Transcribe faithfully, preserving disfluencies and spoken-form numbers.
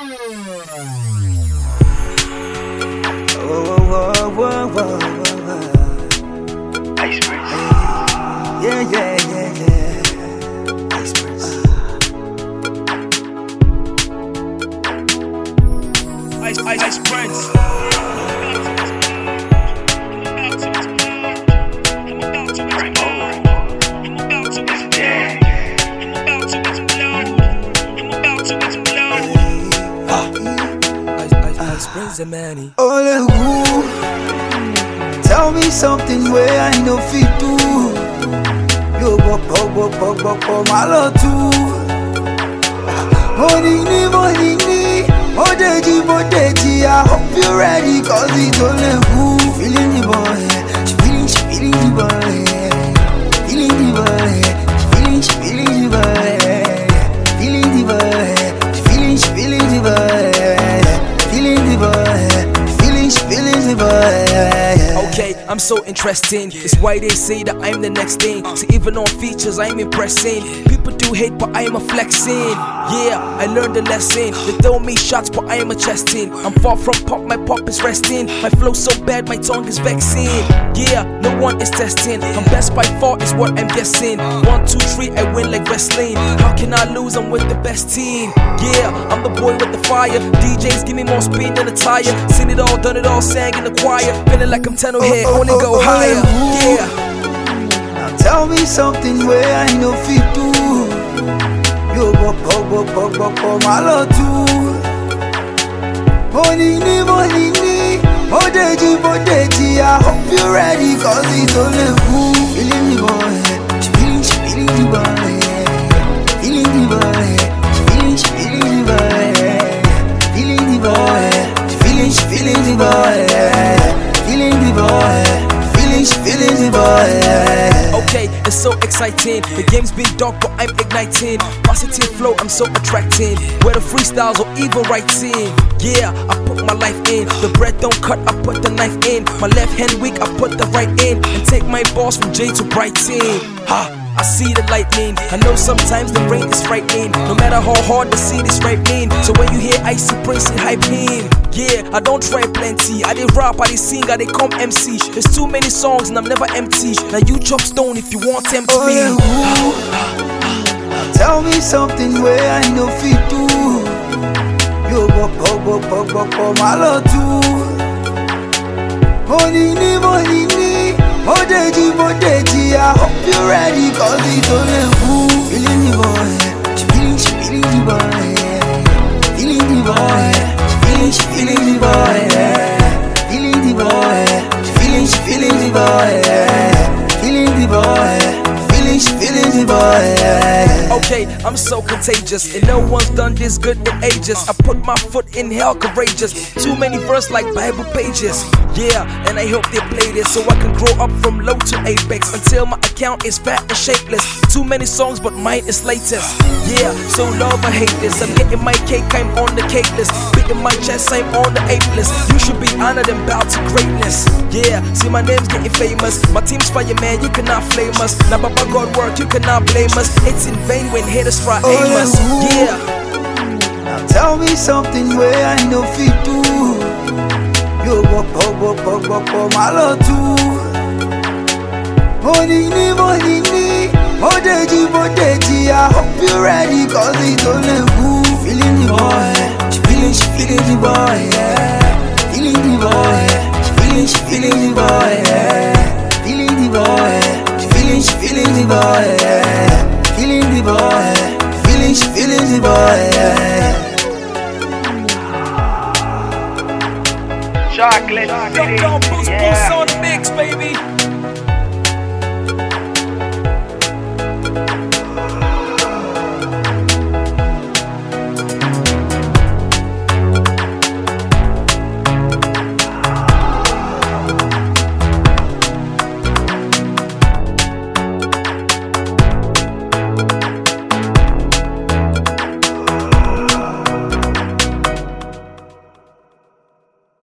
whoa, whoa, whoa, whoa, whoa. Ice Prince. Yeah, yeah, yeah, yeah. Ice Prince. Ice, Ice, Ice Prince. Manny. Ole who tell me something where I know fit do. Yo bop bop bop bop bop bop malo too. Morning ni morning ni modeji modeji. I hope you're ready cause it's ole who feeling the boy. She feeling she feeling the boy. Feeling the boy. She feeling she feeling the boy. Feeling the boy. She feeling she feeling the boy. Feeling the boy, feeling, feeling the boy. Okay, I'm so interesting. It's why they say that I'm the next thing. See, even on features, I'm impressing. People do hate, but I'm a flexing. Yeah, I learned the lesson. They throw me shots, but I am a chesting. I'm far from pop, my pop is resting. My flow so bad, my tongue is vexing. Yeah, no one is testing. I'm best by far, is what I'm guessing. One, two, three, I win like wrestling. How can I lose? I'm with the best team. Yeah, I'm the boy with the fire. D Js give me more speed than a tire. Seen it all, done it all, sang in the choir. Feeling like I'm ten oh here, only go oh, higher. Oh, yeah. Now tell me something where I know fit do. Yo bop bop bop bop bop bop malo too. Morning ni morning ni modeji modeji. I hope you're ready cause it's only who feeling the boy. She feeling she feeling the boy. Feeling the boy. She feeling she feeling the boy. Feeling the boy. She feeling she feeling the boy. Feeling the boy. Feeling she feeling the boy. Okay, it's so exciting. The game's been dark, but I'm igniting. Positive flow, I'm so attracting. Whether freestyles or even writing. Yeah, I put my life in. The bread don't cut, I put the knife in. My left hand weak, I put the right in. And take my balls from J to Brighton. Ha! I see the lightning. I know sometimes the rain is frightening. No matter how hard the seed is ripening. So when you hear Icy Prince it hyping. Yeah, I don't try plenty. I did rap, I did sing, I did come M C. There's too many songs and I'm never empty. Now you chop stone if you want tempt me. Tell me something where I know fit do. Yo bop bop bop bop bop bop malo too. Morning ni morning ni modeji modeji. I hope you're ready cause it's only who feeling the boy. She feeling she feeling the boy. Feeling the boy. She feeling she feeling the boy. Feeling the boy. She feeling she feeling the boy. Feeling the boy. Feeling she feeling the boy. Okay, I'm so contagious, and no one's done this good in ages. I put my foot in hell courageous. Too many verse like Bible pages. Yeah, and I hope they play this so I can grow up from low to apex until my account is fat and shapeless. Too many songs, but mine is latest. Yeah, so love or hate this. I'm getting my cake, I'm on the cake list. Beating my chest, I'm on the ape list. You should be honored and bow to greatness. Yeah, see my name's getting famous. My team's fire, man, you cannot flame us. Now, Baba God work, you cannot blame us. It's in vain when haters try oh, aim us. Yeah. Now tell me something where I know fit do. Yo bop bop bop bop bop bop malo too. Morning ni morning ni modeji modeji. I hope you're ready cause it's only who feeling the boy. She feeling she feeling the boy. Yeah. Feeling the boy. She feeling she feeling the boy. Yeah. Feeling the boy. She feeling she feeling the boy. Yeah. Feeling the boy. Feeling she feeling the boy. Yeah. Chocolate Don't, City. don't boost, Yeah. boost on the mix, baby.